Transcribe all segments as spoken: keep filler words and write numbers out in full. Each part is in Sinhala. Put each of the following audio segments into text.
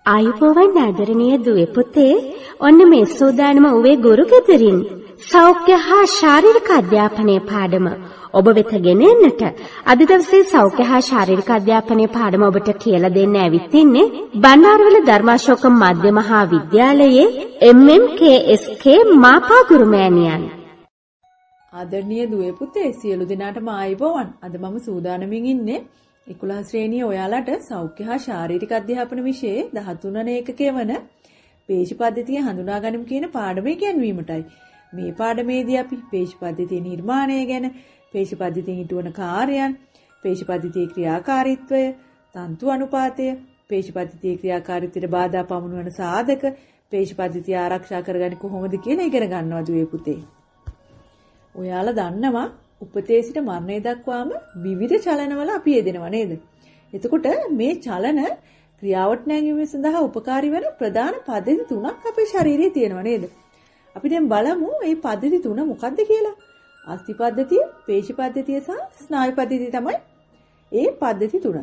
ආයුබෝවන් ආදරණීය දුවේ පුතේ, ඔන්න මේ සූදානම උවේ ගුරු ගෙදරින් සෞඛ්‍ය හා ශාරීරික අධ්‍යාපනයේ පාඩම ඔබ වෙත ගෙන එන්නට. අද දවසේ සෞඛ්‍ය හා ශාරීරික අධ්‍යාපනයේ පාඩම ඔබට කියලා දෙන්න ඇවිත් ඉන්නේ බණ්ඩාරවල ධර්මාශෝක මධ්‍ය මහා විද්‍යාලයේ එම් එම් කේ එස් කේ මාපා ගුරුමෑණියන්. ආදරණීය දුවේ පුතේ, සියලු දෙනාටම ආයුබෝවන්. අද මම සූදානමින් ඉන්නේ එකොළහ ශ්‍රේණියේ ඔයාලට සෞඛ්‍ය හා ශාරීරික අධ්‍යාපන විෂයේ දහතුන් වන ඒකකයේ වන පේශි පද්ධතිය හඳුනා ගැනීම කියන පාඩම ඉගෙනවීමටයි. මේ පාඩමේදී අපි පේශි පද්ධතිය නිර්මාණය ගැන, පේශි පද්ධතියෙන් ඉටුවන කාර්යයන්, පේශි පද්ධතියේ ක්‍රියාකාරීත්වය, තන්තු අනුපාතය, පේශි පද්ධතියේ ක්‍රියාකාරීත්වයට බාධා පමුණුවන සාධක, පේශි පද්ධතිය ආරක්ෂා කරගන්නේ කොහොමද කියලා ඉගෙන ගන්නවා දුවේ පුතේ. ඔයාලා දන්නවා උපතේ සිට මරණය දක්වාම විවිධ චලනවල අපි යෙදෙනවා නේද? එතකොට මේ චලන ක්‍රියාවට නැංවීම සඳහා උපකාරී වෙන ප්‍රධාන පද්ධති තුනක් අපේ ශරීරයේ තියෙනවා නේද? අපි දැන් බලමු මේ පද්ධති තුන මොකක්ද කියලා. අස්ථි පද්ධතිය, පේශි පද්ධතිය සහ ස්නායු පද්ධතිය තමයි ඒ පද්ධති තුන.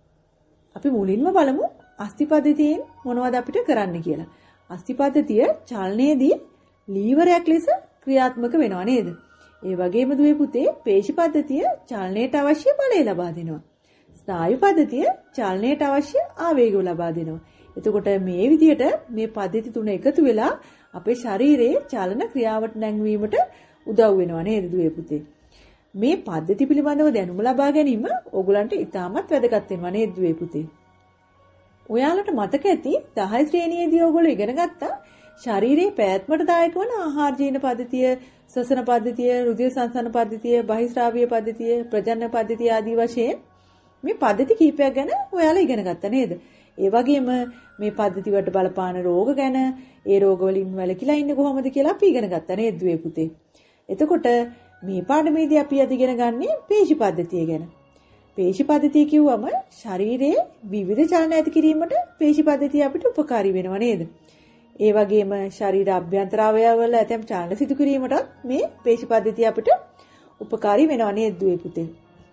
අපි මුලින්ම බලමු අස්ථි පද්ධතියෙන් මොනවද අපිට කරන්න කියලා. අස්ථි පද්ධතිය චලනයේදී ලීවරයක් ලෙස ක්‍රියාත්මක වෙනවා නේද? ඒ වගේම දුවේ පුතේ පේශි පද්ධතිය චලනයට අවශ්‍ය බලය ලබා දෙනවා. ස්නායු පද්ධතිය චලනයට අවශ්‍ය ආවේගය ලබා දෙනවා. එතකොට මේ විදිහට මේ පද්ධති තුන එකතු වෙලා අපේ ශරීරයේ චලන ක්‍රියාවට නැංවීමට උදව් වෙනවා නේද දුවේ පුතේ. මේ පද්ධති පිළිබඳව දැනුම ලබා ගැනීම ඕගලන්ට ඉතාමත් වැදගත් වෙනවා නේද දුවේ පුතේ. ඔයාලට මතක ඇති දහය ශ්‍රේණියේදී ඕගොල්ලෝ ඉගෙන ගත්තා ශරීරයේ පැවැත්මට දායක වන ආහාර ජීර්ණ පද්ධතිය, ශ්වසන පද්ධතිය, රුධිර සංසරණ පද්ධතිය, බහිස්රාවීය පද්ධතිය, ප්‍රජනන පද්ධතිය ආදී වශයෙන් මේ පද්ධති කීපයක් ගැන ඔයාලා ඉගෙන ගත්තා නේද? ඒ වගේම මේ පද්ධති වලට බලපාන රෝග ගැන, ඒ රෝග වලින් වැළකීලා ඉන්නේ කොහොමද කියලා අපි ඉගෙන ගත්තා නේද දුවේ පුතේ? එතකොට මේ පාඩමේදී අපි අද ඉගෙන ගන්නේ පේශි පද්ධතිය ගැන. පේශි පද්ධතිය කිව්වම ශරීරයේ විවිධ චලන ඇති කිරීමට පේශි පද්ධතිය අපිට උපකාරී වෙනවා නේද? ඒ වගේම ශරීර අභ්‍යන්තර අවයවවල ඇතැම් චලන සිදු කිරීමටත් මේ පේශි පද්ධතිය අපිට උපකාරී වෙනවා නේද දුවේ පුතේ.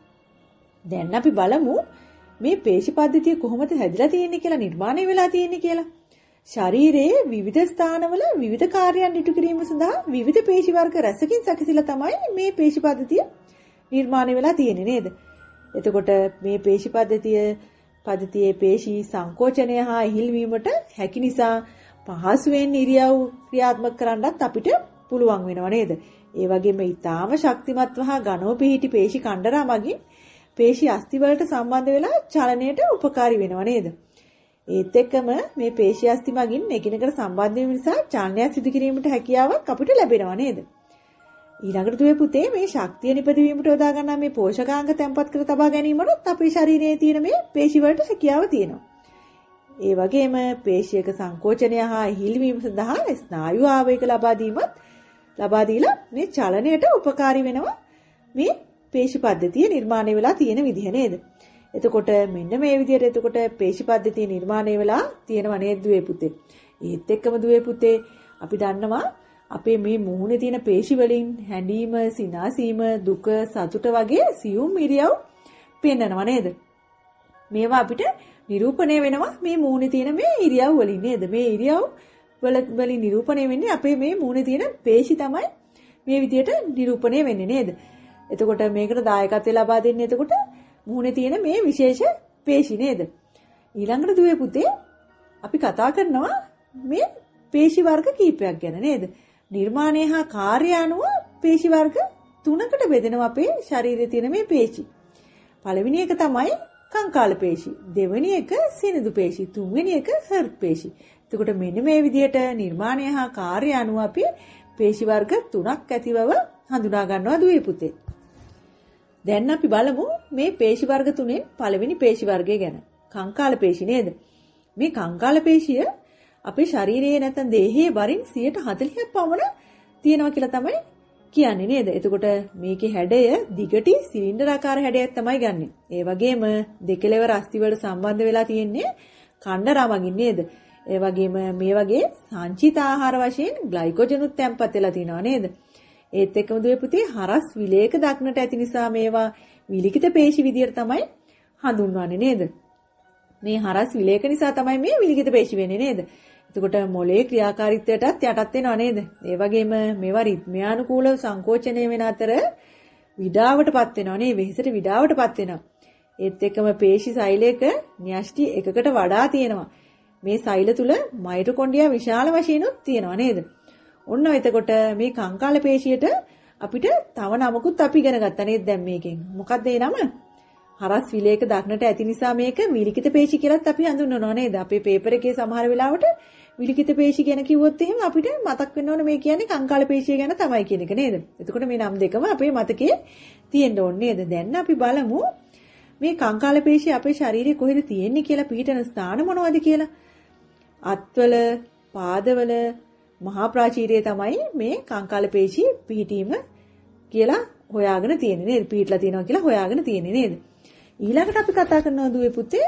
දැන් අපි බලමු මේ පේශි පද්ධතිය කොහොමද හැදිලා තියෙන්නේ කියලා, නිර්මාණය වෙලා තියෙන්නේ කියලා. ශරීරයේ විවිධ ස්ථානවල විවිධ කාර්යයන් ඉටු කිරීම සඳහා විවිධ පේශි වර්ග රැසකින් සැකසීලා තමයි මේ පේශි පද්ධතිය නිර්මාණය වෙලා තියෙන්නේ නේද? එතකොට මේ පේශි පද්ධතිය පද්ධතියේ පේශි සංකෝචනය හා ඉහිල්වීමට හැකි නිසා පහසුවෙන් ඉරියව් ක්‍රියාත්මක කරන්නත් අපිට පුළුවන් වෙනවා නේද? ඒ වගේම ඊටාම ශක්තිමත්ව හා ඝනව පිහිටි පේශි කණ්ඩරා මගින් පේශි අස්ථි වලට සම්බන්ධ වෙලා චලනයට උපකාරී වෙනවා නේද? ඒත් එක්කම මේ පේශි අස්ථි මගින් එකිනෙකට සම්බන්ධ වීම නිසා චලනයක් සිදු කිරීමට හැකියාවක් අපිට ලැබෙනවා නේද? ඊළඟට දුවේ පුතේ මේ ශක්තිය නිපදවීමට යොදා ගන්නා මේ පෝෂකාංග තැන්පත් කර තබා ගැනීමට අපේ ශරීරයේ තියෙන මේ පේශි වලට හැකියාව තියෙනවා. ඒ වගේම පේශියක සංකෝචනය හා ඉහිල්වීම සඳහා ස්නායු ආවේග ලබා දීමත් ලබා දීලා මේ චලනයට උපකාරී වෙනවා මේ පේශි පද්ධතිය නිර්මාණය වෙලා තියෙන විදිහ නේද? එතකොට මෙන්න මේ විදිහට එතකොට පේශි පද්ධතිය නිර්මාණය වෙලා තියෙනවා නේද දුවේ පුතේ? ඒත් එක්කම දුවේ පුතේ අපි දන්නවා අපේ මේ මුහුණේ තියෙන පේශි වලින් හැඬීම, සිනාසීම, දුක, සතුට වගේ සියුම් ඉරියව් පෙන්වනවා නේද? මේවා අපිට නිරූපණය වෙනවා මේ මූණේ තියෙන මේ ඉරියව් වලින් නේද? මේ ඉරියව් වල වලින් නිරූපණය වෙන්නේ අපේ මේ මූණේ තියෙන පේශි තමයි මේ විදිහට නිරූපණය වෙන්නේ නේද? එතකොට මේකට දායකත්වය ලබා දෙන්නේ එතකොට මූණේ තියෙන මේ විශේෂ පේශි නේද? ඊළඟට දුවේ පුතේ අපි කතා කරනවා මේ පේශි වර්ග කීපයක් ගැන නේද? නිර්මාණය හා කාර්ය අනුව පේශි වර්ග තුනකට බෙදෙනවා අපේ ශරීරයේ තියෙන මේ පේශි. පළවෙනි එක තමයි කංකාල පේශි, දෙවෙනි එක සිනිඳු පේශි, තුන්වෙනි එක හෘද පේශි. එතකොට මෙන්න මේ විදිහට නිර්මාණය හා කාර්ය අනුව අපි පේශි වර්ග තුනක් ඇති බව හඳුනා ගන්නවා දුවේ පුතේ. දැන් අපි බලමු මේ පේශි වර්ග තුනෙන් පළවෙනි පේශි වර්ගය ගැන. කංකාල පේශි නේද? මේ කංකාල පේශිය අපේ ශරීරයේ නැත්නම් දේහයේ බරින් සියයට හතළිහක් පමණ තියෙනවා කියලා තමයි කියන්නේ නේද? එතකොට මේකේ හැඩය දිගටි සිලින්ඩර් ආකාර හැඩයක් තමයි ගන්නෙ. ඒ වගේම දෙකලවර අස්ථි වලට සම්බන්ධ වෙලා තියෙන්නේ කණ්ඩරා මගින් නේද? ඒ වගේම මේ වගේ සංචිත ආහාර වශයෙන් ග්ලයිකෝජනුත් තැන්පත් වෙලා තියෙනවා නේද? ඒත් එක්කම දුවේ පුතේ හරස් විලේක දක්නට ඇති නිසා මේවා විලිකිත පේශි විදියට තමයි හඳුන්වන්නේ නේද? මේ හරස් විලේක නිසා තමයි මේ විලිකිත පේශි වෙන්නේ නේද? එතකොට මොලේ ක්‍රියාකාරීත්වයටත් යටත් වෙනව නේද? ඒ වගේම මේවා රිද්මයානුකූලව සංකෝචනය වෙන අතර විඩාවටපත් වෙනවා නේ. වෙහෙසට විඩාවටපත් වෙනවා. ඒත් එක්කම පේශි සෛලයක න්‍යෂ්ටි එකකට වඩා තියෙනවා. මේ සෛල තුල මයිටොකොන්ඩ්‍රියා විශාල වශයෙන්ුත් තියෙනවා නේද? ඔන්න එතකොට මේ කංකාල පේශියට අපිට තව නමකුත් අපි ඉගෙන ගත්තා නේද දැන් මේකෙන්. මොකක්ද ඒ නම? හරස් විලේක දක්නට ඇති නිසා මේක විලිකිත පේශි කියලාත් අපි හඳුන්වනවා නේද? අපේ පේපර් එකේ සමහර වෙලාවට විලිකිත පේශි ගැන කිව්වොත් එහෙම අපිට මතක් වෙන්න ඕනේ මේ කියන්නේ කංකාල පේශිය ගැන තමයි කියන එක නේද? එතකොට මේ නම් දෙකම අපේ මතකයේ තියෙන්න ඕනේ නේද? දැන් අපි බලමු මේ කංකාල පේශිය අපේ ශරීරයේ කොහෙද තියෙන්නේ කියලා පිහිටන ස්ථාන මොනවද කියලා. අත්වල, පාදවල, මහා ප්‍රාචීරයේ තමයි මේ කංකාල පේශි පිහිටීම කියලා හොයාගෙන තියෙන්නේ නේද? පිහිටලා තියෙනවා කියලා හොයාගෙන තියෙන්නේ නේද? ඊළඟට අපි කතා කරනවා දුවේ පුතේ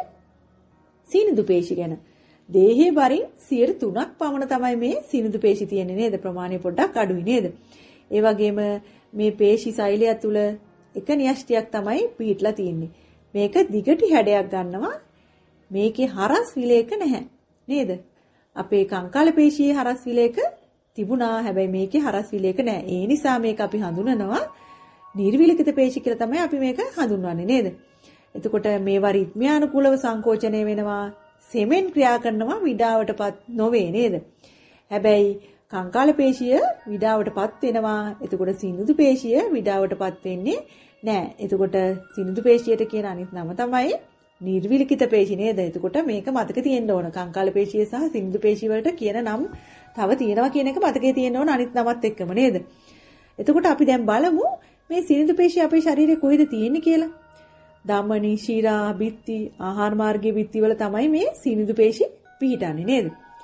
සීනිදු පේශි ගැන. දේහයේ බරින් සියයට තුනක් පමණ තමයි මේ සීනිදු පේශි තියෙන්නේ නේද? ප්‍රමාණය පොඩ්ඩක් අඩුයි නේද? ඒ වගේම මේ පේශි සෛලය තුළ එක න්‍යෂ්ටියක් තමයි පිහිටලා තියෙන්නේ. මේක දිගටි හැඩයක් ගන්නවා. මේකේ හරස් විලේක නැහැ නේද? අපේ කංකාල පේශියේ හරස් විලේක තිබුණා. හැබැයි මේකේ හරස් විලේක නැහැ. ඒ නිසා මේක අපි හඳුනනවා නිර්විලිකිත පේශි කියලා තමයි අපි මේක හඳුන්වන්නේ නේද? එතකොට මේවා රිද්මයානුකූලව සංකෝචනය වෙනවා. සෙමෙන් ක්‍රියා කරනවා විඩාවටපත් නොවේ නේද? හැබැයි කංකාල පේශිය විඩාවටපත් වෙනවා. එතකොට සීනිදු පේශිය විඩාවටපත් වෙන්නේ නැහැ. එතකොට සීනිදු පේශියට කියන අනිත් නම තමයි නිර්විලිකිත පේශි නේද? එතකොට මේක මතක තියෙන්න ඕන. කංකාල පේශිය සහ සීනිදු පේශි වලට කියන නම් තව තියෙනවා කියන එක මතකයේ තියෙන්න ඕන අනිත් නමත් එක්කම නේද? එතකොට අපි දැන් බලමු මේ සීනිදු පේශිය අපේ ශරීරයේ කොහෙද තියෙන්නේ කියලා. ධමනි, ශිරා, බිත්ති, ආහාර මාර්ගයේ බිත්ති වල තමයි මේ සීනිදු පේශි පිහිටන්නේ නේද?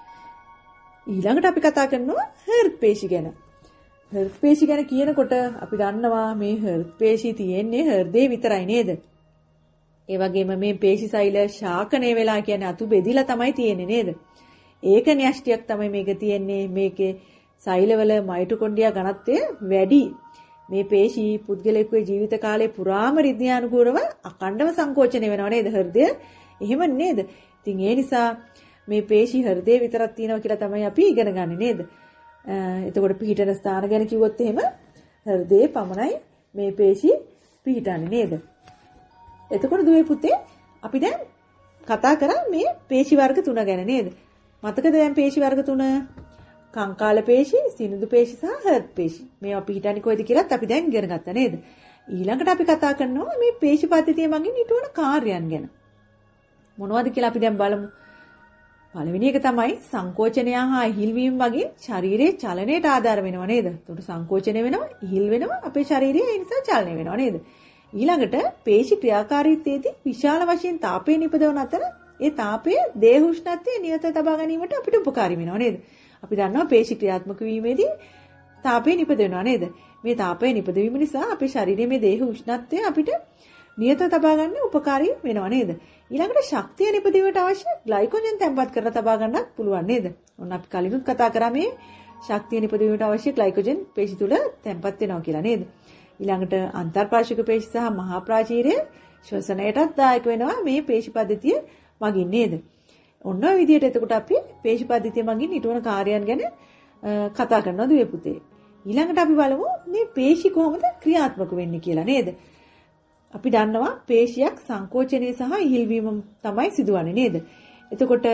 ඊළඟට අපි කතා කරනවා හර්ට් පේශි ගැන. හර්ට් පේශි ගැන කියනකොට අපි දන්නවා මේ හර්ට් පේශි තියෙන්නේ හෘදේ විතරයි නේද? ඒ වගේම මේ පේශි සෛල ශාකණය වෙලා කියන්නේ අතු බෙදිලා තමයි තියෙන්නේ නේද? ඒක න්‍යෂ්ටියක් තමයි මේක තියෙන්නේ. මේකේ සෛලවල මයිටොකොන්ඩ්‍රියා ඝනත්වය වැඩි. මේ පේශි පුද්ගලයෙකුගේ ජීවිත කාලේ පුරාම රිද්මයානුකූලව අඛණ්ඩව සංකෝචනය වෙනවා නේද? හෘදය එහෙම නේද? ඉතින් ඒ නිසා මේ පේශි හෘදේ විතරක් තියෙනවා කියලා තමයි අපි ඉගෙන ගන්නේ නේද? එතකොට පිහිටන ස්ථාන ගැන කිව්වොත් එහෙම හෘදේ පමණයි මේ පේශි පිහිටන්නේ නේද? එතකොට දුවේ පුතේ අපි දැන් කතා කරා මේ පේශි වර්ග තුන ගැන නේද? මතකද දැන් පේශි වර්ග තුන? කංකාල පේශි, සීනිදු පේශි සහ හර්ට් පේශි. මේවා පිහිටන්නේ කොහෙද කියලාත් අපි දැන් ඉගෙන ගත්තා නේද? ඊළඟට අපි කතා කරනවා මේ පේශි පද්ධතිය මගින් ඊටවන කාර්යයන් ගැන. මොනවද කියලා අපි දැන් බලමු. පළවෙනි එක තමයි සංකෝචනය හා ඉහිල්වීම මගින් ශරීරයේ චලනයට ආධාර වෙනවා නේද? එතකොට සංකෝචනය වෙනවා, ඉහිල් වෙනවා, අපේ ශරීරය ඒ නිසා චලනය වෙනවා නේද? ඊළඟට පේශි ක්‍රියාකාරීත්වයේදී විශාල වශයෙන් තාපය නිපදවන අතර ඒ තාපය දේහ උෂ්ණත්වයේ නියත තබා ගැනීමට අපිට උපකාරී වෙනවා නේද? අපි දන්නවා පේශි ක්‍රියාත්මක වීමේදී තාපය නිපදවනවා නේද? මේ තාපය නිපදවීම නිසා අපේ ශරීරයේ මේ දේහ උෂ්ණත්වය අපිට නියත තබා ගන්න උපකාරී වෙනවා නේද? ඊළඟට ශක්තිය නිපදවීමට අවශ්‍ය ග්ලයිකෝජන් තැන්පත් කරලා තබා ගන්නත් පුළුවන් නේද? ඔන්න අපි කලිනුත් කතා කරා මේ ශක්තිය නිපදවීමට අවශ්‍ය ග්ලයිකෝජන් පේශි තුල තැන්පත් වෙනවා කියලා නේද? ඊළඟට අන්තර්පාර්ශ්වික පේශි සහ මහා ප්‍රාචීරය ශ්වසනයටත් දායක වෙනවා මේ පේශි පද්ධතිය මගින් නේද? ඔන්න ඔය විදිහට එතකොට අපි පේශි පද්ධතිය මගින් ඊටවන කාර්යයන් ගැන කතා කරනවා දුවේ පුතේ. ඊළඟට අපි බලමු මේ පේශි කොහොමද ක්‍රියාත්මක වෙන්නේ කියලා නේද? අපි දන්නවා පේශියක් සංකෝචනය සහ ඉහිල්වීම තමයි සිදුවන්නේ නේද? එතකොට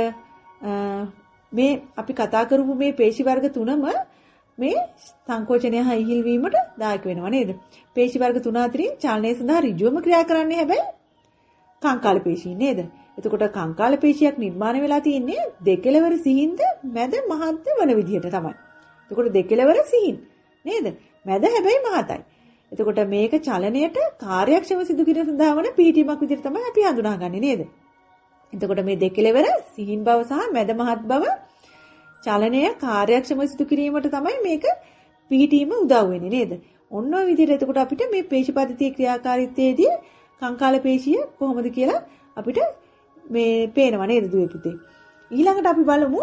මේ අපි කතා කරපු මේ පේශි වර්ග තුනම මේ සංකෝචනය හා ඉහිල්වීමට දායක වෙනවා නේද? පේශි වර්ග තුන අතරින් චලනය සඳහා ඍජුවම ක්‍රියා කරන්නේ හැබැයි කංකාල පේශී නේද? එතකොට කංකාල පේශියක් නිර්මාණය වෙලා තියෙන්නේ දෙකලවර සිහින්ද මැද මහත්ද වන විදිහට තමයි. එතකොට දෙකලවර සිහින් නේද? මැද හැබැයි මහතයි. එතකොට මේක චලනයට කාර්යක්ෂම සිදු කිරීම සඳහා වන පිහිටීමක් විදිහට තමයි අපි හඳුනාගන්නේ නේද? එතකොට මේ දෙකලවර සිහින් බව සහ මැද මහත් බව චලනය කාර්යක්ෂම සිදු කිරීමට තමයි මේක පිහිටීම උදව් වෙන්නේ නේද? ඔන්න ඔය විදිහට එතකොට අපිට මේ පේශි පද්ධතියේ ක්‍රියාකාරීත්වයේදී කංකාල පේශිය කොහොමද කියලා අපිට මේ පේනවා නේද දුවේ පුතේ. ඊළඟට අපි බලමු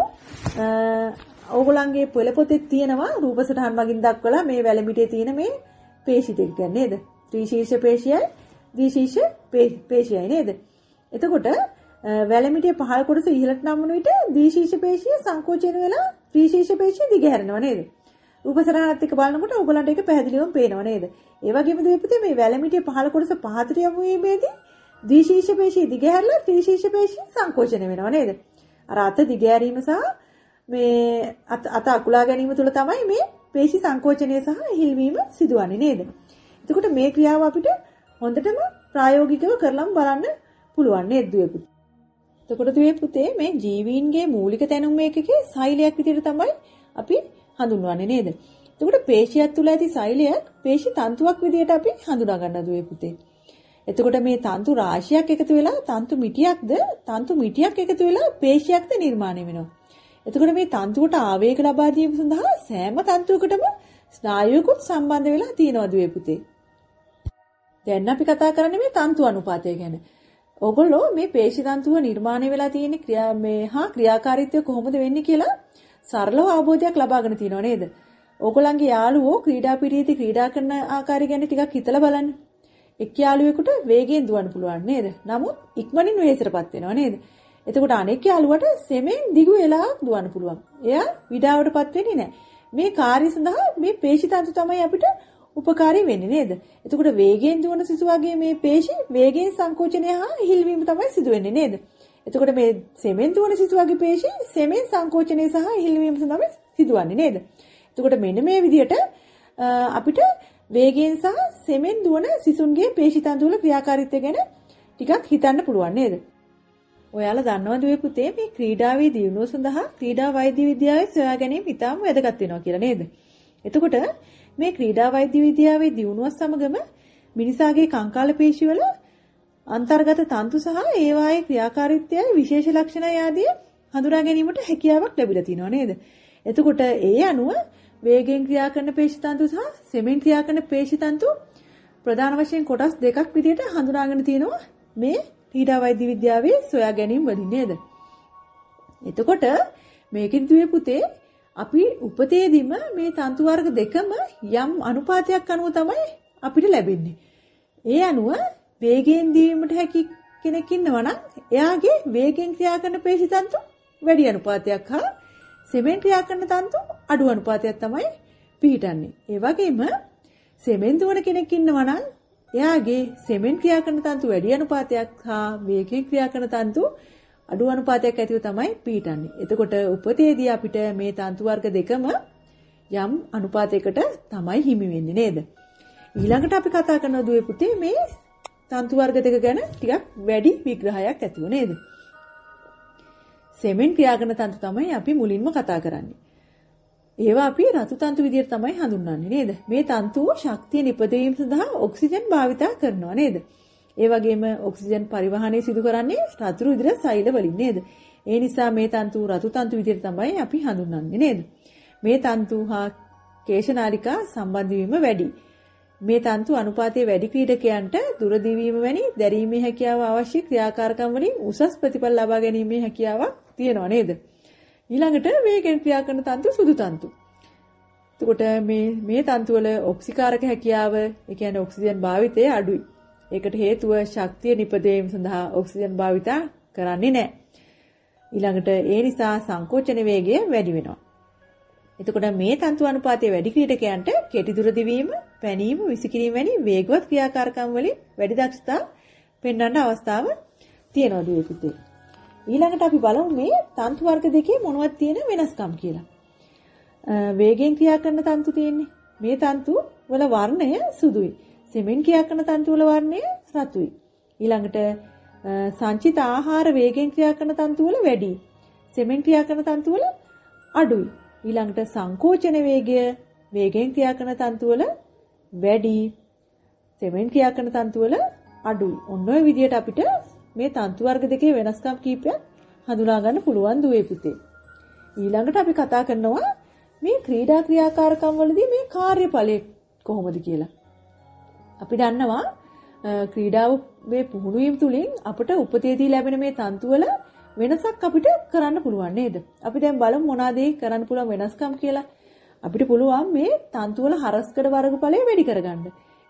ඕගොල්ලන්ගේ පොළ පොතේ තියෙනවා රූප සටහන් වලින් දක්වලා මේ වැලමිටේ තියෙන මේ පේශි දෙක ගැන නේද? ත්‍රිශීර්ෂ පේශියයි ද්විශීර්ෂ පේශියයි නේද? එතකොට වැලමිටියේ පහළ කොටස ඉහළට නම්වන විට ද්විශීර්ෂ පේශිය සංකෝචන වෙලා ත්‍රිශීර්ෂ පේශිය දිගහැරෙනවා නේද? රූපසරහනත් එක්ක බලනකොට ඔයගලන්ට ඒක පැහැදිලිවම පේනවා නේද? ඒ වගේම දෙවිපතේ මේ වැලමිටියේ පහළ කොටස පහතට යමු වීමේදී ද්විශීර්ෂ පේශිය දිගහැරලා ත්‍රිශීර්ෂ පේශිය සංකෝචන වෙනවා නේද? අර අත දිගහැරීම සහ මේ අත අකුලා ගැනීම තුළ තමයි මේ පේශි සංකෝචනය සහ හිල්වීම සිදුවන්නේ නේද? එතකොට මේ ක්‍රියාව අපිට හොඳටම ප්‍රායෝගිකව කරලම බලන්න පුළුවන් නේද දුවේ? එතකොට දුවේ පුතේ මේ ජීවීන්ගේ මූලික තැනුම් මේකකේ සෛලයක් විදිහට තමයි අපි හඳුන්වන්නේ නේද? එතකොට පේශියක් තුල ඇති සෛලයක් පේශි තන්තුවක් විදිහට අපි හඳුනා ගන්නවා දුවේ පුතේ. එතකොට මේ තන්තු රාශියක් එකතු වෙලා තන්තු මිටියක්ද තන්තු මිටියක් එකතු වෙලා පේශියක්ද නිර්මාණය වෙනවා. එතකොට මේ තන්තුවට ආවේග ලබා දීම සඳහා සෑම තන්තුවකටම ස්නායුවකුත් සම්බන්ධ වෙලා තියෙනවා දුවේ පුතේ. දැන් අපි කතා කරන්නේ මේ තන්තු අනුපාතය ගැන. ඕගොල්ලෝ මේ පේශි තන්තුව නිර්මාණය වෙලා තියෙන ක්‍රියා මේ හා ක්‍රියාකාරීත්වය කොහොමද වෙන්නේ කියලා සරලව අවබෝධයක් ලබාගෙන තියෙනව නේද? ඕගොල්ලන්ගේ යාළුවෝ ක්‍රීඩා පිටියේදී ක්‍රීඩා කරන ආකාරය ගැන ටිකක් හිතලා බලන්න. එක් යාළුවෙකුට වේගයෙන් දුවන්න පුළුවන් නේද? නමුත් ඉක්මනින් වෙහෙසටපත් වෙනවා නේද? එතකොට අනෙක් යාළුවට සෙමෙන් දිගු වෙලා දුවන්න පුළුවන්. එයා විඩාවටපත් වෙන්නේ නැහැ. මේ කාර්ය සඳහා මේ පේශි තන්තු තමයි අපිට උපකාරී වෙන්නේ නේද? එතකොට වේගයෙන් දුවන සිසුවගේ මේ පේශි වේගයෙන් සංකෝචනය හා හිල්වීම තමයි සිදු වෙන්නේ නේද? එතකොට මේ සෙමෙන් දුවන සිසුවගේ පේශි සෙමෙන් සංකෝචනය සහ හිල්වීම තමයි සිදුවන්නේ නේද? එතකොට මෙන්න මේ විදිහට අපිට වේගයෙන් සහ සෙමෙන් දුවන සිසුන්ගේ පේශි තන්තු වල ක්‍රියාකාරීත්වය ගැන ටිකක් හිතන්න පුළුවන් නේද? ඔයාලා දන්නවද මේ පුතේ මේ ක්‍රීඩාවේ දියුණුව සඳහා ක්‍රීඩා වෛද්‍ය විද්‍යාවේ සොයා ගැනීම ඉතාම වැදගත් වෙනවා කියලා නේද? එතකොට මේ ක්‍රීඩා වෛද්‍ය විද්‍යාවේ දියුණුවත් සමගම මිනිසාගේ කංකාල පේශිවල අන්තර්ගත තන්තු සහ ඒවායේ ක්‍රියාකාරීත්වයේ විශේෂ ලක්ෂණ ආදී හඳුනා ගැනීමට හැකියාවක් ලැබිලා තියෙනවා නේද? එතකොට ඒ අනුව වේගයෙන් ක්‍රියා කරන පේශි තන්තු සහ සෙමෙන් ක්‍රියා කරන පේශි තන්තු ප්‍රධාන වශයෙන් කොටස් දෙකක් විදිහට හඳුනාගෙන තියෙනවා මේ ක්‍රීඩා වෛද්‍ය විද්‍යාවේ සොයා ගැනීම වලින් නේද? එතකොට මේකෙන් දුවේ පුතේ අපි උපතේදීම මේ තන්තු වර්ග දෙකම යම් අනුපාතයක් අනුව තමයි අපිට ලැබෙන්නේ. ඒ අනුව වේගයෙන් දීවීමට හැකි කෙනෙක් ඉන්නවා නම් එයාගේ වේගයෙන් ක්‍රියා කරන පේශි තන්තු වැඩි අනුපාතයක් හා සෙමෙන් ක්‍රියා කරන තන්තු අඩු අනුපාතයක් තමයි පිහිටන්නේ. ඒ වගේම සෙමෙන් දුවන කෙනෙක් ඉන්නවා නම් එයාගේ සෙමෙන් ක්‍රියා කරන තන්තු වැඩි අනුපාතයක් හා වේගයෙන් ක්‍රියා කරන තන්තු අඩු අනුපාතයක් ඇතිව තමයි පිහිටන්නේ. එතකොට උපතේදී අපිට මේ තන්තු වර්ග දෙකම යම් අනුපාතයකට තමයි හිමි වෙන්නේ නේද? ඊළඟට අපි කතා කරන දුවේ පුතේ මේ තන්තු වර්ග දෙක ගැන ටිකක් වැඩි විග්‍රහයක් ඇතුව නේද? සෙමෙන් ක්‍රියා කරන තන්තු තමයි අපි මුලින්ම කතා කරන්නේ. ඒවා අපි රතු තන්තු විදිහට තමයි හඳුන්වන්නේ නේද? මේ තන්තු ශක්තිය නිපදවීම සඳහා ඔක්සිජන් භාවිතා කරනවා නේද? ඒ වගේම ඔක්සිජන් පරිවහනය සිදු කරන්නේ රතු රුධිර සෛල වලින් නේද? ඒ නිසා මේ තන්තු රතු තන්තු විදිහට තමයි අපි හඳුන්වන්නේ නේද? මේ තන්තු හා කේශනාලිකා සම්බන්ධ වීම වැඩි. මේ තන්තු අනුපාතයේ වැඩි ක්‍රීඩකයන්ට දුර දිවීම වැනි දැරීමේ හැකියාව අවශ්‍ය ක්‍රියාකාරකම් වලින් උසස් ප්‍රතිඵල ලබා ගැනීමේ හැකියාවක් තියෙනවා නේද? ඊළඟට වේගෙන් ක්‍රියා කරන තන්තු සුදු තන්තු. එතකොට මේ මේ තන්තු වල ඔක්සිකාරක හැකියාව, ඒ කියන්නේ ඔක්සිජන් භාවිතය අඩුයි. ඒකට හේතුව ශක්තිය නිපදවීම සඳහා ඔක්සිජන් භාවිතා කරන්නේ නැහැ. ඊළඟට ඒ නිසා සංකෝචන වේගය වැඩි වෙනවා. එතකොට මේ තන්තු අනුපාතයේ වැඩි ක්‍රීඩකයන්ට කෙටි දුර දිවීම, පැනීම, විසිකිරීම වැනි වේගවත් ක්‍රියාකාරකම් වලින් වැඩි දක්ෂතා පෙන්වන්න අවස්ථාව තියෙනවා දුවේ පුතේ. ඊළඟට අපි බලමු මේ තන්තු වර්ග දෙකේ මොනවද තියෙන වෙනස්කම් කියලා. වේගයෙන් ක්‍රියා කරන තන්තු තියෙන්නේ. මේ තන්තු වල වර්ණය සුදුයි. සෙමෙන් ක්‍රියා කරන තන්තු වල වර්ණය රතුයි. ඊළඟට සංචිත ආහාර වේගයෙන් ක්‍රියා කරන තන්තු වල වැඩි. සෙමෙන් ක්‍රියා කරන තන්තු වල අඩුයි. ඊළඟට සංකෝචන වේගය වේගයෙන් ක්‍රියා කරන තන්තු වල වැඩි. සෙමෙන් ක්‍රියා කරන තන්තු වල අඩුයි. ඔන්න ඔය විදිහට අපිට මේ තන්තු වර්ග දෙකේ වෙනස්කම් කීපයක් හඳුනා ගන්න පුළුවන් දුවේ පුතේ. ඊළඟට අපි කතා කරනවා මේ ක්‍රීඩා ක්‍රියාකාරකම් වලදී මේ කාර්යඵලය කොහොමද කියලා. අපි දන්නවා ක්‍රීඩාව මේ පුහුණු වීම තුලින් අපිට උපතේදී ලැබෙන මේ තන්තු වල වෙනසක් අපිට කරන්න පුළුවන් නේද? අපි දැන් බලමු මොනවාද කරන්න පුළුවන් වෙනස්කම් කියලා. අපිට පුළුවන් මේ තන්තු වල හරස්කඩ වර්ගඵලය වැඩි කරගන්න.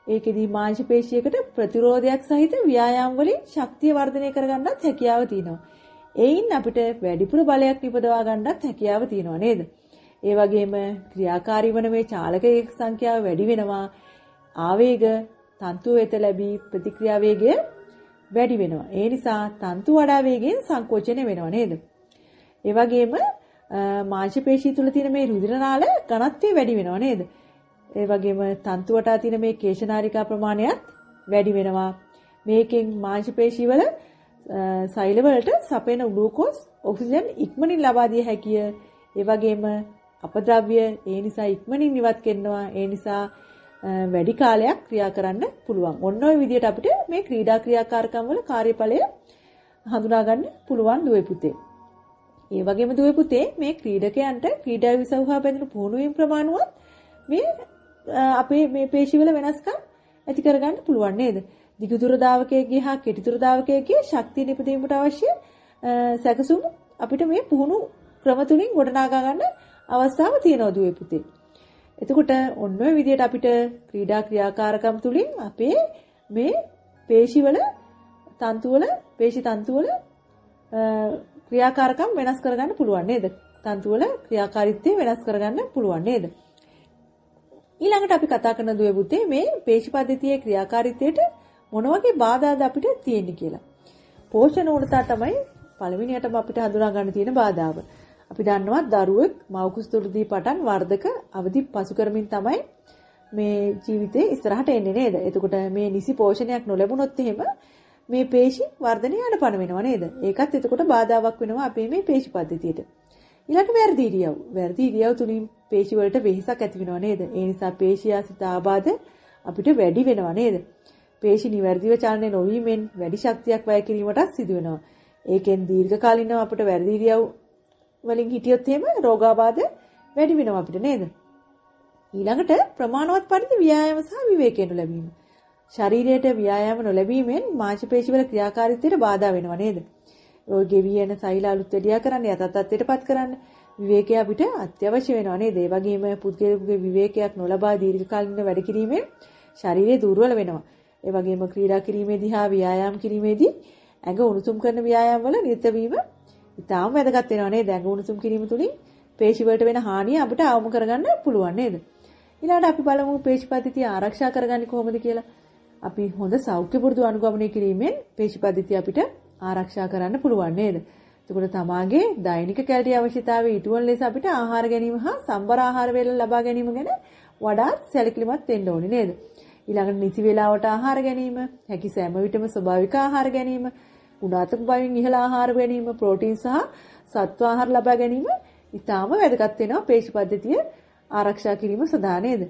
ඒකෙදී මාංශ පේශියකට ප්‍රතිරෝධයක් සහිත ව්‍යායාම වලින් ශක්තිය වර්ධනය කරගන්නත් හැකියාව තියෙනවා. ඒයින් අපිට වැඩිපුර බලයක් නිපදවා ගන්නත් හැකියාව තියෙනවා නේද? ඒ වගේම ක්‍රියාකාරී වන මේ චාලකයේ සංඛ්‍යාව වැඩි වෙනවා. ආවේග තන්තු වෙත ලැබී ප්‍රතික්‍රියා වේගය වැඩි වෙනවා. ඒ නිසා තන්තු වඩා වේගයෙන් සංකෝචනය වෙනවා නේද? ඒ වගේම මාංශ පේශී තුල තියෙන මේ රුධිර නාල ඝනත්වය වැඩි වෙනවා නේද? ඒ වගේම තන්තු වටා තියෙන මේ කේශනාරිකා ප්‍රමාණයත් වැඩි වෙනවා. මේකෙන් මාංශ පේශී වල සෛල වලට සපයන ග්ලූකෝස් ඔක්සිජන් ඉක්මනින් ලබා දිය හැකිය. ඒ වගේම අපද්‍රව්‍ය ඒ නිසා ඉක්මනින් ඉවත් කරනවා. ඒ නිසා වැඩි කාලයක් ක්‍රියා කරන්න පුළුවන්. ඔන්න ඔය විදිහට අපිට මේ ක්‍රීඩා ක්‍රියාකාරකම් වල කාර්යඵලය හඳුනා ගන්න පුළුවන් දුවේ පුතේ. ඒ වගේම දුවේ පුතේ මේ ක්‍රීඩකයන්ට ක්‍රීඩා විසවහා බැඳෙන පුහුණුවීම් ප්‍රමාණවත් මේ අපේ මේ පේශි වල වෙනස්කම් ඇති කරගන්න පුළුවන් නේද? දිග දුර දාවකයේ හා කෙටි දුර දාවකයේ ශක්තිය නිපදවීමට අවශ්‍ය සැකසුම් අපිට මේ පුහුණු ක්‍රම තුලින් ගොඩනගා ගන්න අවස්ථාව තියෙනවා දුවේ පුතේ. එතකොට ඔන්න ඔය විදිහට අපිට ක්‍රීඩා ක්‍රියාකාරකම් තුලින් අපේ මේ පේශි වල තන්තු වල පේශි තන්තු වල ක්‍රියාකාරකම් වෙනස් කරගන්න පුළුවන් නේද? තන්තු වල ක්‍රියාකාරීත්වය වෙනස් කරගන්න පුළුවන් නේද? ඊළඟට අපි කතා කරන දුවේ පුතේ මේ පේශි පද්ධතියේ ක්‍රියාකාරීත්වයට මොන වගේ බාධාද අපිට තියෙන්නේ කියලා. පෝෂණ උණතා තමයි පළවෙනියටම අපිට හඳුනා ගන්න තියෙන බාධාව. අපි දන්නවා දරුවෙක් මව් කුසතුරුදී පටන් වර්ධක අවදි පසු කරමින් තමයි මේ ජීවිතේ ඉස්සරහට එන්නේ නේද? එතකොට මේ නිසි පෝෂණයක් නොලැබුණොත් එහෙම මේ පේශි වර්ධනය අඩපණ වෙනවා නේද? ඒකත් එතකොට බාධාවක් වෙනවා අපේ මේ පේශි පද්ධතියට. ඊළඟට වැරදි ඉරියව්. වැරදි ඉරියව් තුලින් පේශි වලට වෙහෙසක් ඇති වෙනවා නේද? ඒ නිසා පේශියාසිත ආබාධ අපිට වැඩි වෙනවා නේද? පේශි නිවැරදිව චලනය නොවීමෙන් වැඩි ශක්තියක් වැය කිරීමටත් සිදු වෙනවා. ඒකෙන් දීර්ඝකාලීනව අපිට වැරදි ඉරියව් වලින් හිටියොත් එහෙම රෝගාබාධ වැඩි වෙනවා අපිට නේද? ඊළඟට ප්‍රමාණවත් පරිදි ව්‍යායාම සහ විවේකයෙන් ලැබීම. ශරීරයට ව්‍යායාම නොලැබීමෙන් මාංශ පේශි වල ක්‍රියාකාරීත්වයට බාධා වෙනවා නේද? ඔය ගෙවි යන සෛල අලුත් වැඩියා කරන්න යටත් තත්ත්වයටපත් කරන්න විවේකය අපිට අත්‍යවශ්‍ය වෙනවා නේද? ඒ වගේම පුද්ගලයෙකුගේ විවේකයක් නොලබා දීර්ඝකාලීන වැඩ කිරීමෙන් ශරීරය දුර්වල වෙනවා. ඒ වගේම ක්‍රීඩා කිරීමේදී හා ව්‍යායාම කිරීමේදී ඇඟ උණුසුම් කරන ව්‍යායාම වල නිරත වීම ඉතාම වැදගත් වෙනවා නේද? ඇඟ උණුසුම් කිරීම තුලින් පේශි වලට වෙන හානිය අපිට අවම කරගන්න පුළුවන් නේද? ඊළඟට අපි බලමු පේශි පද්ධතිය ආරක්ෂා කරගන්නේ කොහොමද කියලා. අපි හොඳ සෞඛ්‍ය පුරුදු අනුගමනය කිරීමෙන් පේශි පද්ධතිය අපිට ආරක්ෂා කරන්න පුළුවන් නේද? එතකොට තමාගේ දෛනික කැලරි අවශ්‍යතාවය ඊටුවන ලෙස අපිට ආහාර ගැනීම හා සම්බර ආහාර වේල ලබා ගැනීම ගැන වඩාත් සැලකිලිමත් වෙන්න ඕනේ නේද? ඊළඟට නිසි වේලාවට ආහාර ගැනීම, හැකි සෑම විටම ස්වභාවික ආහාර ගැනීම, ගුණාත්මක බවින් ඉහළ ආහාර ගැනීම, ප්‍රෝටීන් සහ සත්ව ආහාර ලබා ගැනීම ඉතාම වැදගත් වෙනවා පේශි පද්ධතිය ආරක්ෂා කිරීම සඳහා නේද?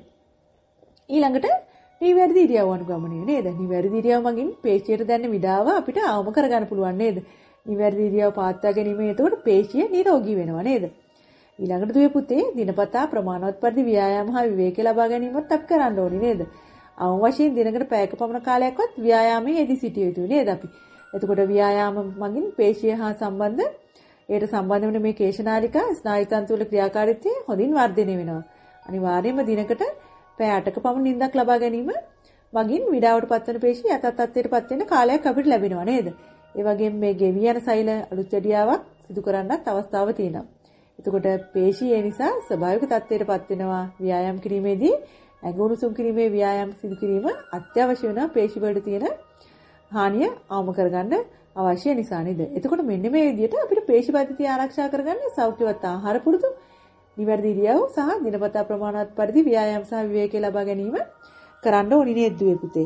ඊළඟට නිවැරදි ඉරියව් අනුගමනය නේද? නිවැරදි ඉරියව් මගින් පේශියට දැනෙන විඩාව අපිට අවම කරගන්න පුළුවන් නේද? නිවැරදි ඉරියව් පාත්වා ගැනීමෙන් එතකොට පේශිය නිරෝගී වෙනවා නේද? ඊළඟට දුවේ පුතේ දිනපතා ප්‍රමාණවත් පරිදි ව්‍යායාම හා විවේකී ලබා ගැනීමත් අපි කරන්න ඕනේ නේද? අවම වශයෙන් දිනකට පැයක පමණ කාලයක්වත් ව්‍යායාමයේ යෙදී සිටිය යුතුයි නේද අපි? එතකොට ව්‍යායාම මගින් පේශිය හා සම්බන්ධ ඒට සම්බන්ධ වෙන මේ කේශනාලිකා ස්නායු තන්තු වල ක්‍රියාකාරීත්වය හොඳින් වර්ධනය වෙනවා. අනිවාර්යයෙන්ම දිනකට පැය අටක පමණ නිින්දක් ලබා ගැනීම මගින් විඩාවට පත්වන පේශි යටත් තත්ත්වයටපත් වෙන කාලයක් අපිට ලැබෙනවා නේද? ඒ වගේම මේ ගෙවි යන සෛල අලුත් වැඩියාවක් සිදු කරන්නත් අවස්ථාව තියෙනවා. එතකොට පේශි ඒ නිසා ස්වභාවික තත්ත්වයටපත් වෙනවා. ව්‍යායාම කිරීමේදී ඇඟ උණුසුම් කිරීමේ ව්‍යායාම සිදු කිරීම අත්‍යවශ්‍ය වෙනවා පේශි වලට තියෙන හානිය අවම කරගන්න අවශ්‍ය නිසා නේද? එතකොට මෙන්න මේ විදිහට අපිට පේශි පද්ධතිය ආරක්ෂා කරගන්න සෞඛ්‍යවත් ආහාර පුරුදු, නිවැරදි ඉරියව් සහ දිනපතා ප්‍රමාණවත් පරිදි ව්‍යායාම සහ විවේකී ලබා ගැනීම කරන්න ඕනි නේද දුවේ පුතේ?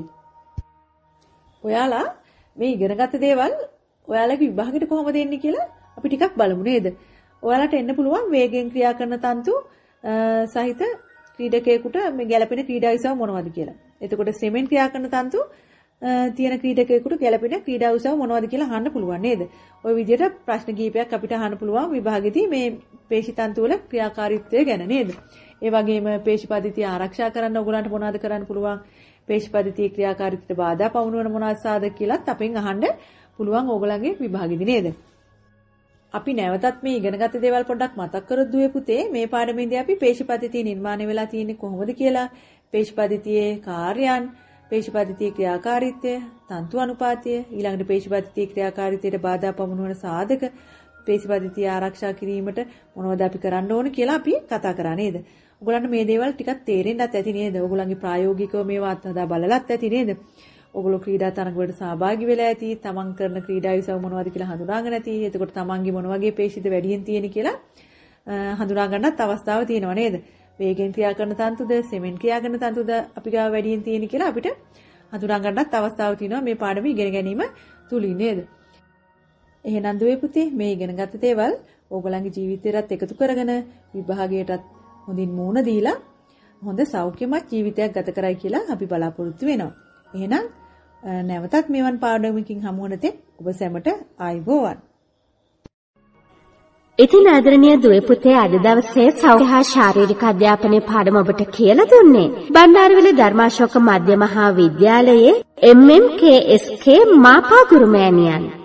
ඔයාලා මේ ඉගෙනගත්ත දේවල් ඔයාලගේ විභාගෙට කොහොමද එන්නේ කියලා අපි ටිකක් බලමු නේද? ඔයාලට එන්න පුළුවන් වේගයෙන් ක්‍රියා කරන තන්තු සහිත ක්‍රීඩකයෙකුට මේ ගැළපෙන ක්‍රීඩා විසව මොනවද කියලා. එතකොට සෙමෙන් ක්‍රියා කරන තන්තු තියෙන ක්‍රීඩකයෙකුට ගැළපෙන ක්‍රීඩා විසව මොනවද කියලා අහන්න පුළුවන් නේද? ওই විදිහට ප්‍රශ්න කීපයක් අපිට අහන්න පුළුවන් විභාගෙදී මේ පේශි තන්තු වල ක්‍රියාකාරීත්වය ගැන නේද? ඒ වගේම පේශි පද්ධතිය ආරක්ෂා කරන්න ඕගොල්ලන්ට මොනවද කරන්න පුළුවන්? පේශි පද්ධතියේ ක්‍රියාකාරීත්වයට බාධා පවුනවන මොනවද සාධක කියලාත් අපෙන් අහන්න පුළුවන් ඕගොල්ලන්ගේ විභාගෙදී නේද? අපි නැවතත් මේ ඉගෙනගත්ත දේවල් පොඩ්ඩක් මතක් කරොත් දුවේ පුතේ මේ පාඩමේදී අපි පේශි පද්ධතිය නිර්මාණය වෙලා තියෙන්නේ කොහොමද කියලා, පේශි පද්ධතියේ කාර්යයන්, පේශිපද්ධතියේ ක්‍රියාකාරීත්වය, තන්තු අනුපාතය, ඊළඟට පේශිපද්ධතියේ ක්‍රියාකාරීත්වයට බාධා පමුණුවන සාධක, පේශිපද්ධතිය ආරක්ෂා කිරීමට මොනවද අපි කරන්න ඕන කියලා අපි කතා කරා නේද? ඔයගොල්ලන්ට මේ දේවල් ටිකක් තේරෙන්නත් ඇති නේද? ඔයගොල්ලන්ගේ ප්‍රායෝගිකව මේවා අත්හදා බලලත් ඇති නේද? ඔයගොල්ලෝ ක්‍රීඩා තරඟ වලට සහභාගී වෙලා ඇති, තමන් කරන ක්‍රීඩා විසව මොනවද කියලා හඳුනාගෙන ඇති. එතකොට තමන්ගේ මොන වගේ පේශිද වැඩියෙන් තියෙන කියලා හඳුනා ගන්නත් අවස්ථාව තියෙනවා නේද? වේගෙන් ක්‍රියා කරන තන්තුද, සෙමෙන් ක්‍රියා කරන තන්තුද අපි ගාව වැඩියෙන් තියෙන කියලා අපිට හඳුනා ගන්නත් අවස්ථාව තියෙනවා මේ පාඩම ඉගෙන ගැනීම තුලින් නේද? එහෙනම් දුවේ පුතේ මේ ඉගෙනගත්ත දේවල් ඕගොල්ලන්ගේ ජීවිතේට එකතු කරගෙන විභාගයටත් හොඳින් මූණ දීලා හොඳ සෞඛ්‍යමත් ජීවිතයක් ගත කරයි කියලා අපි බලාපොරොත්තු වෙනවා. එහෙනම් නැවතත් මෙවන් පාඩමකින් හමු වන තෙක් ඔබ සැමට ආයුබෝවන්. ඉතින් ආදරණීය දුවේ පුතේ අද දවසේ සෞඛ්‍ය හා ශාරීරික අධ්‍යාපනයේ පාඩම ඔබට කියලා දුන්නේ බණ්ඩාරවිල ධර්මාශෝක මධ්‍ය මහා විද්‍යාලයේ එම් එම් කේ එස් කේ මාපා ගුරුමෑණියන්.